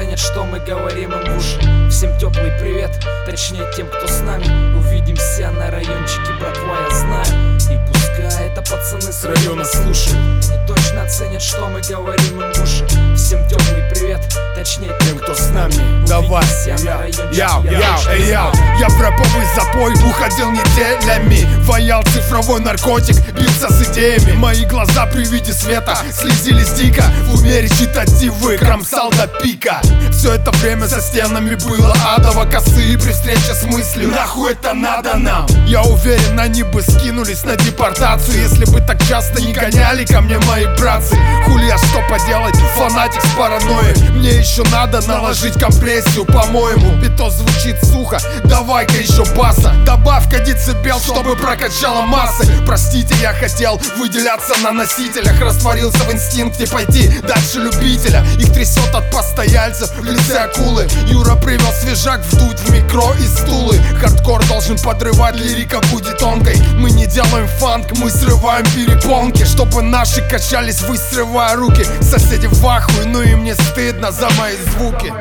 оценят, что мы говорим им в уши. Всем теплый привет, точнее тем, кто с нами. Увидимся на райончике, братва, я знаю. И пускай это пацаны с района слушают, они точно оценят, что мы говорим им в уши. Всем теплый привет, точнее тем, кто с нами. Давай, я в рэповый запой уходил неделями. Ваял цифровой наркотик, бился с идеями. Мои глаза при виде света слезились дико. В уме речитативы кромсал до пика. Все это время за стенами было адово. Косые при встрече с мыслью: нахуй это надо нам? Я уверен, они бы скинулись на депортацию, если бы так часто не гоняли ко мне мои братцы. Хули, а что поделать, фанатик с паранойей. Мне еще надо наложить компрессию, по-моему. Битос звучит сухо, давай-ка еще баса. Добавка децибел, чтобы прокачала массы. Простите, я хотел выделяться на носителях. Растворился в инстинкте пойти дальше любителя. Их трясет от постояльцев в лице акулы. Юра привез свежак вдуть в микро и стулы. Хардкор должен подрывать, лирика будет тонкой. Мы не делаем фанк, мы срываем перепонки, чтобы наши качались, вы срывая руки. Соседи в ахуе, ну и мне стыдно за мои звуки.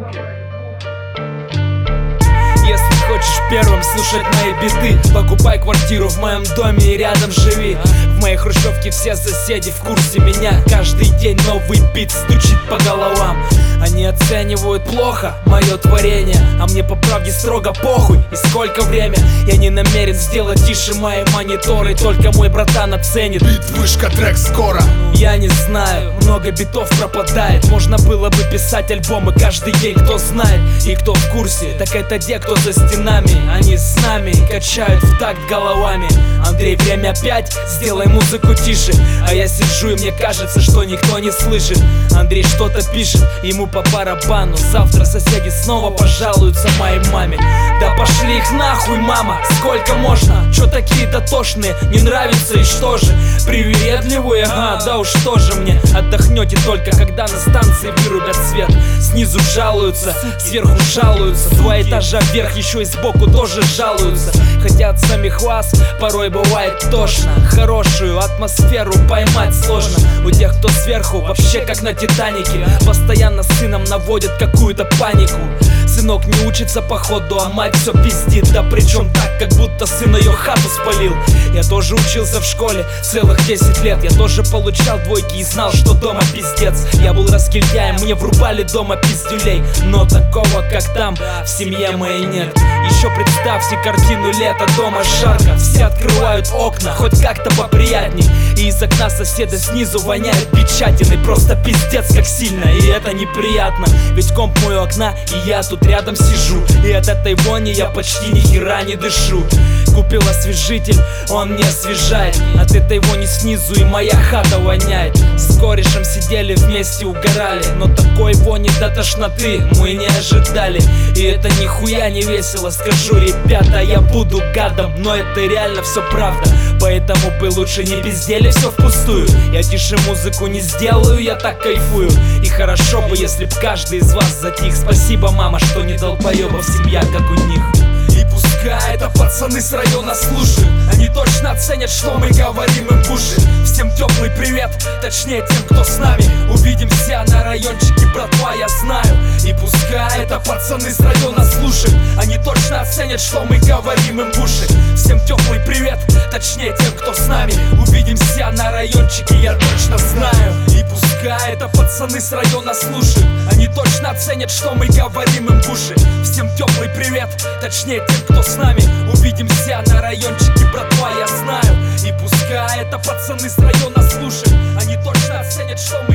Если хочешь первым слушать мои биты, покупай квартиру в моем доме и рядом живи. В моей хрущевке все соседи в курсе меня. Каждый день новый бит стучит по головам. Они оценивают плохо мое творение, а мне по правде строго похуй. И сколько время, я не намерен сделать тише мои мониторы. Только мой братан оценит. Бит, вышка, трек скоро. Я не знаю, много битов пропадает. Можно было бы писать альбомы каждый день. Кто знает и кто в курсе, так это те, кто за стенами. Они с нами качают в такт головами. Андрей, время 5, сделай музыку тише. А я сижу и мне кажется, что никто не слышит. Андрей что-то пишет, ему по барабану. Завтра соседи снова пожалуются моей маме. Да пошли их нахуй, мама, сколько можно? Чё такие дотошные, не нравится и что же? Привередливые, ага, да уж тоже мне. Отдохнете только, когда на станции вырубят свет. Снизу жалуются, сверху жалуются. 2 этажа вверх, еще и сбоку тоже жалуются. Хотя от самих вас порой бывает тошно. Хорошую атмосферу поймать сложно. У тех, кто сверху, вообще как на Титанике. Постоянно с сыном наводят какую-то панику. Сынок не учится походу, а мать все пиздит. Да причем так, как будто сын ее хату спалил. Я тоже учился в школе целых 10 лет. Я тоже получал двойки и знал, что дома пиздец. Я был раскильяем, мне врубали дома пиздюлей. Но такого, как там, в семье моей нет. Еще представьте картину: лето, дома жарко. Все открывают окна, хоть как-то поприятней. И из окна соседа снизу воняет печатиной. Просто пиздец как сильно, и это неприятно. Ведь комп мой у окна, и я тут рядом сижу. И от этой вони я почти ни хера не дышу. Купил освежитель, он не освежает. От этой вони снизу и моя хата воняет. С корешем сидели вместе, угорали. Но такой вони до тошноты мы не ожидали. И это нихуя не весело, скажу, ребята, я буду гадом. Но это реально все правда, поэтому бы лучше не пиздели все впустую. Я тише музыку не сделаю, я так кайфую. И хорошо бы, если б каждый из вас затих. Спасибо, мама, что не долбоебов семья, как у них. И пускай это пацаны с района слушают, они точно оценят, что мы говорим им в уши. Всем теплый привет, точнее тем, кто с нами. Увидимся на райончике, братва, я знаю. И пускай это пацаны с района слушают, они точно оценят, что мы говорим им в уши. Всем теплый привет, точнее тем, кто с нами. Увидимся на райончике, я точно знаю. И пускай это пацаны с района слушают, они точно оценят, что мы говорим им в уши. Всем теплый привет, точнее тем, кто с нами. Увидимся на райончике, братва, я знаю. И пускай это пацаны с района слушают, они точно оценят, что мы